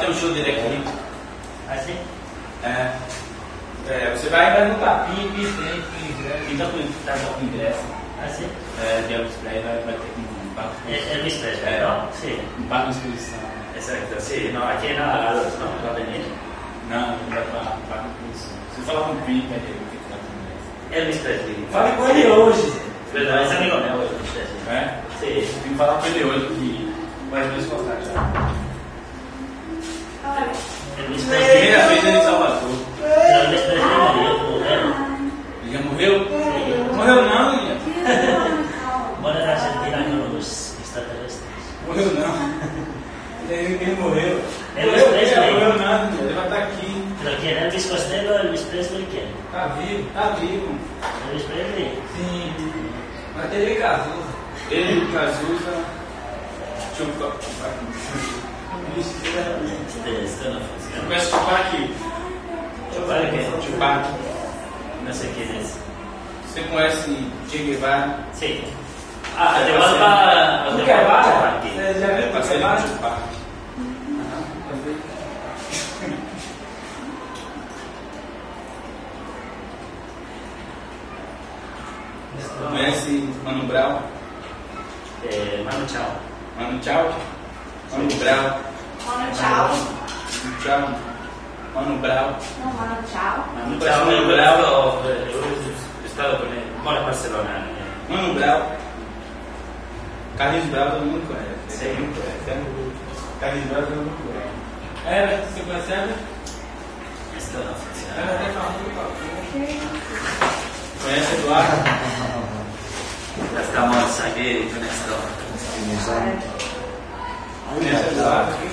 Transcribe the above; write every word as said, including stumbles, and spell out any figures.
no show dele aqui. Assim? É. É, você vai, vai no tapinha, que tem, que ingresso. Quem tá com ingresso. Assim? É, de Elvis Presley vai, vai ter que um pago. Elvis Presley, É. ¿no? Sí. Um pago de inscrição. Exacto, sí. No, aquí en la no, va a venir. Não, não vai pagar pago de inscrição. Se falar com o Pim, vai ter que ficar com ingresso. Elvis Presley. Fale com ele hoje. Verdade, esse amigo meu, Elvis Presley. É? Sí. Tem que falar com ele hoje que vai nos contar já. Elvis Primeira Presley. vez ele em Salvador. Elvis Presley murió, murió. Ele já morreu? Sí. Morreu não, menina. Mora en Argentina con los extraterrestres. Morreu não. Ele, ele morreu. Elvis Morreu, Presley. morreu nada, menina. Ele vai estar aqui. ¿Pero quién? ¿Elvis Costello o Elvis Presley quién? Tá vivo, tá vivo. ¿Elvis Presley? Sim. Mas ele Cazuza. Ele, Cazuza. Chupa. Isso, Esto no funciona. começa a chupar aqui. ¿Chupar qué? Chupar. No sé quién es. Você conhece Che Guevara? Sí. Ah, de Guadalajara. O De Guevara? Guadalajara. Você já viu o parceiro de chupar? Conhece Mano Brown? Eh, Manu Chao. Mano Tchau? Mano Brown? Mano, tchau. Mano Tchau? Mano Brown? Não, mano, tchau. Manu Pues Chao, Manu el Brown. brazo, eh, he estado con él. Mora en Barcelona. eh. Mano Brown? Carlinhos Brown todo mundo conhece. Sim. Muito conhece, né? Carlinhos Brown todo mundo conhece. É, você conhece ela? Esto no Ela funciona. até fala muito. Conhece Eduardo? Ya estamos aquí con esto. Conhece Eduardo?